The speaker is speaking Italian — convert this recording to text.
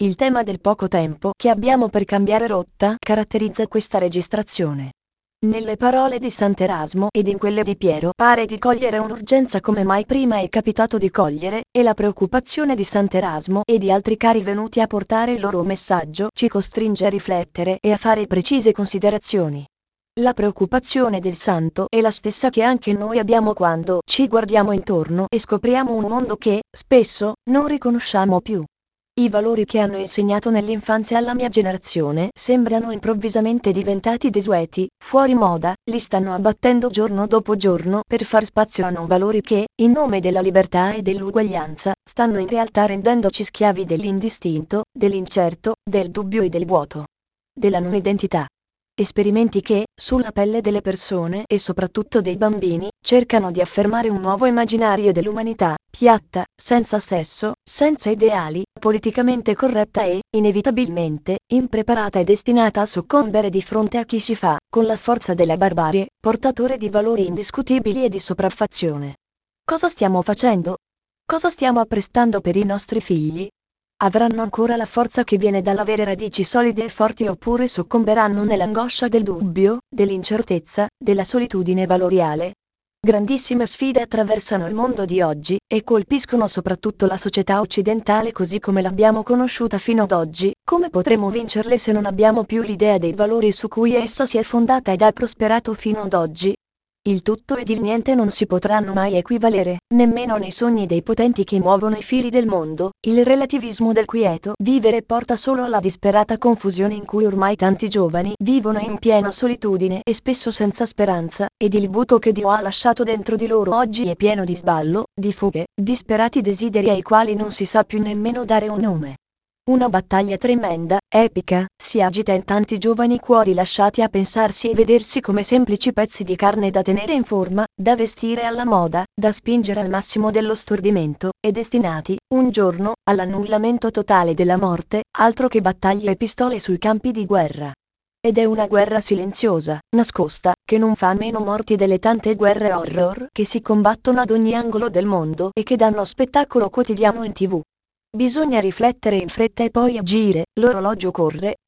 Il tema del poco tempo che abbiamo per cambiare rotta caratterizza questa registrazione. Nelle parole di Sant'Erasmo ed in quelle di Piero pare di cogliere un'urgenza come mai prima è capitato di cogliere, e la preoccupazione di Sant'Erasmo e di altri cari venuti a portare il loro messaggio ci costringe a riflettere e a fare precise considerazioni. La preoccupazione del santo è la stessa che anche noi abbiamo quando ci guardiamo intorno e scopriamo un mondo che, spesso, non riconosciamo più. I valori che hanno insegnato nell'infanzia alla mia generazione sembrano improvvisamente diventati desueti, fuori moda, li stanno abbattendo giorno dopo giorno per far spazio a non valori che, in nome della libertà e dell'uguaglianza, stanno in realtà rendendoci schiavi dell'indistinto, dell'incerto, del dubbio e del vuoto. Della non identità. Esperimenti che, sulla pelle delle persone e soprattutto dei bambini, cercano di affermare un nuovo immaginario dell'umanità, piatta, senza sesso, senza ideali, politicamente corretta e, inevitabilmente, impreparata e destinata a soccombere di fronte a chi si fa, con la forza della barbarie, portatore di valori indiscutibili e di sopraffazione. Cosa stiamo facendo? Cosa stiamo apprestando per i nostri figli? Avranno ancora la forza che viene dall'avere radici solide e forti oppure soccomberanno nell'angoscia del dubbio, dell'incertezza, della solitudine valoriale? Grandissime sfide attraversano il mondo di oggi e colpiscono soprattutto la società occidentale così come l'abbiamo conosciuta fino ad oggi. Come potremo vincerle se non abbiamo più l'idea dei valori su cui essa si è fondata ed ha prosperato fino ad oggi? Il tutto ed il niente non si potranno mai equivalere, nemmeno nei sogni dei potenti che muovono i fili del mondo. Il relativismo del quieto vivere porta solo alla disperata confusione in cui ormai tanti giovani vivono in piena solitudine e spesso senza speranza, ed il buco che Dio ha lasciato dentro di loro oggi è pieno di sballo, di fughe, disperati desideri ai quali non si sa più nemmeno dare un nome. Una battaglia tremenda, epica, si agita in tanti giovani cuori lasciati a pensarsi e vedersi come semplici pezzi di carne da tenere in forma, da vestire alla moda, da spingere al massimo dello stordimento, e destinati, un giorno, all'annullamento totale della morte, altro che battaglie e pistole sui campi di guerra. Ed è una guerra silenziosa, nascosta, che non fa meno morti delle tante guerre horror che si combattono ad ogni angolo del mondo e che danno spettacolo quotidiano in TV. Bisogna riflettere in fretta e poi agire, l'orologio corre,